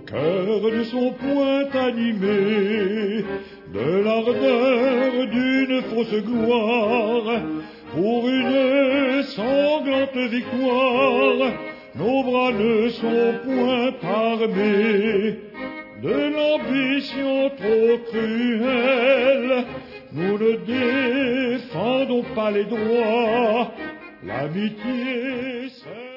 cœurs ne sont point animés de l'ardeur d'une fausse gloire. Pour une sanglante victoire, nos bras ne sont point armés de l'ambition trop cruelle. Nous ne défendons pas les droits, l'amitié seule.